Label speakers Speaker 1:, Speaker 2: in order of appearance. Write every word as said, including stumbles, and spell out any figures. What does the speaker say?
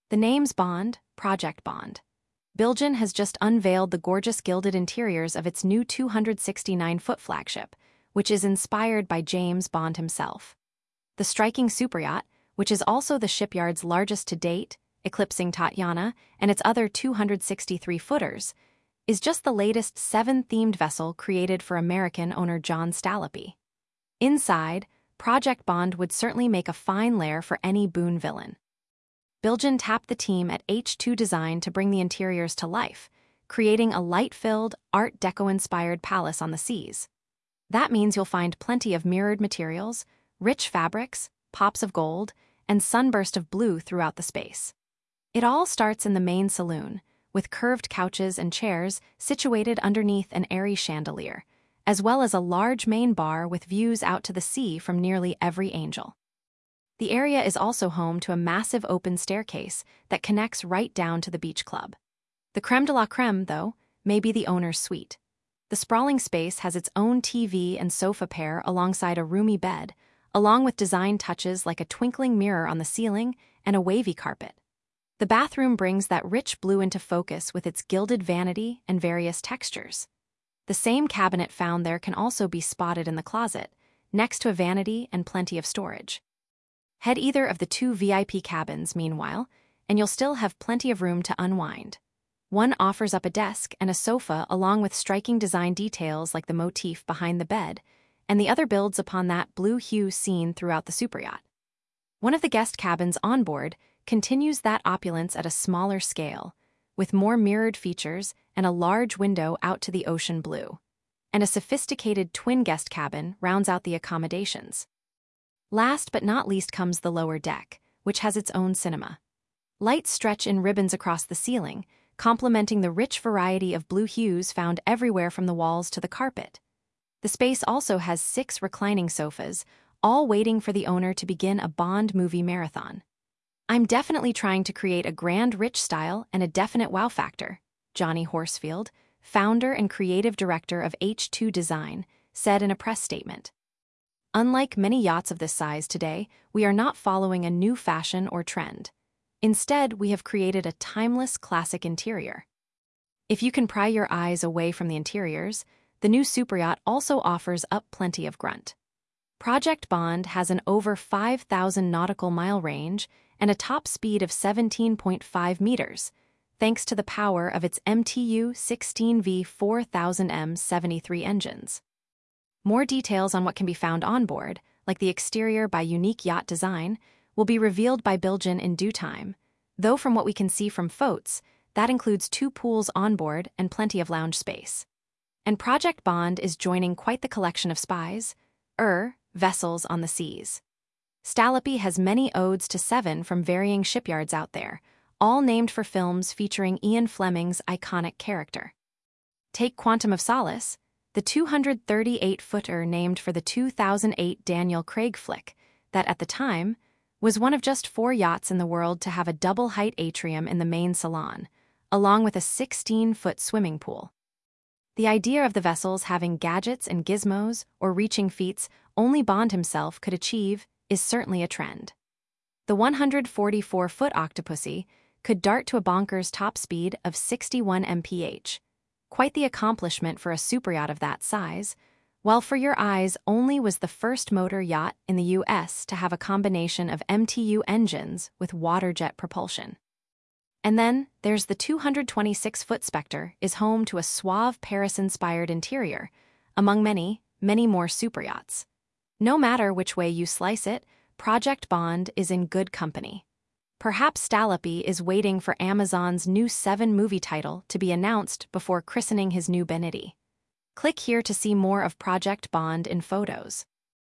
Speaker 1: The name's Bond, Project Bond. Bilgen has just unveiled the gorgeous gilded interiors of its new two hundred sixty-nine foot flagship, which is inspired by James Bond himself. The striking superyacht, which is also the shipyard's largest to date, eclipsing Tatiana and its other two hundred sixty-three footers, is just the latest seven-themed vessel created for American owner John Stallope. Inside, Project Bond would certainly make a fine lair for any Boone villain. Bilgen tapped the team at H two Design to bring the interiors to life, creating a light-filled, Art Deco-inspired palace on the seas. That means you'll find plenty of mirrored materials, rich fabrics, pops of gold, and sunburst of blue throughout the space. It all starts in the main saloon, with curved couches and chairs situated underneath an airy chandelier, as well as a large main bar with views out to the sea from nearly every angel. The area is also home to a massive open staircase that connects right down to the beach club. The creme de la creme, though, may be the owner's suite. The sprawling space has its own T V and sofa pair alongside a roomy bed, along with design touches like a twinkling mirror on the ceiling and a wavy carpet. The bathroom brings that rich blue into focus with its gilded vanity and various textures. The same cabinet found there can also be spotted in the closet, next to a vanity and plenty of storage. Head either of the two V I P cabins, meanwhile, and you'll still have plenty of room to unwind. One offers up a desk and a sofa along with striking design details like the motif behind the bed, and the other builds upon that blue hue seen throughout the superyacht. One of the guest cabins on board continues that opulence at a smaller scale, with more mirrored features and a large window out to the ocean blue. And a sophisticated twin guest cabin rounds out the accommodations. Last but not least comes the lower deck, which has its own cinema. Lights stretch in ribbons across the ceiling, complementing the rich variety of blue hues found everywhere from the walls to the carpet. The space also has six reclining sofas, all waiting for the owner to begin a Bond movie marathon. "I'm definitely trying to create a grand rich style and a definite wow factor," Johnny Horsfield, founder and creative director of H two Design, said in a press statement. "Unlike many yachts of this size today, we are not following a new fashion or trend. Instead, we have created a timeless classic interior." If you can pry your eyes away from the interiors, the new superyacht also offers up plenty of grunt. Project Bond has an over five thousand nautical mile range and a top speed of seventeen point five meters, thanks to the power of its M T U sixteen V four thousand M seventy-three engines. More details on what can be found on board, like the exterior by Unique Yacht Design, will be revealed by Bilgen in due time, though from what we can see from photos, that includes two pools on board and plenty of lounge space. And Project Bond is joining quite the collection of spies, er, vessels on the seas. Stallope has many odes to Seven from varying shipyards out there, all named for films featuring Ian Fleming's iconic character. Take Quantum of Solace, the two hundred thirty-eight footer named for the two thousand eight Daniel Craig flick, that at the time was one of just four yachts in the world to have a double-height atrium in the main salon, along with a sixteen-foot swimming pool. The idea of the vessels having gadgets and gizmos or reaching feats only Bond himself could achieve is certainly a trend. The one hundred forty-four foot Octopussy could dart to a bonkers top speed of sixty-one miles per hour, quite the accomplishment for a superyacht of that size, while For Your Eyes only was the first motor yacht in the U S to have a combination of M T U engines with water jet propulsion. And then, there's the two hundred twenty-six foot Spectre is home to a suave Paris-inspired interior, among many, many more superyachts. No matter which way you slice it, Project Bond is in good company. Perhaps Stallope is waiting for Amazon's new Seven movie title to be announced before christening his new Benity. Click here to see more of Project Bond in photos.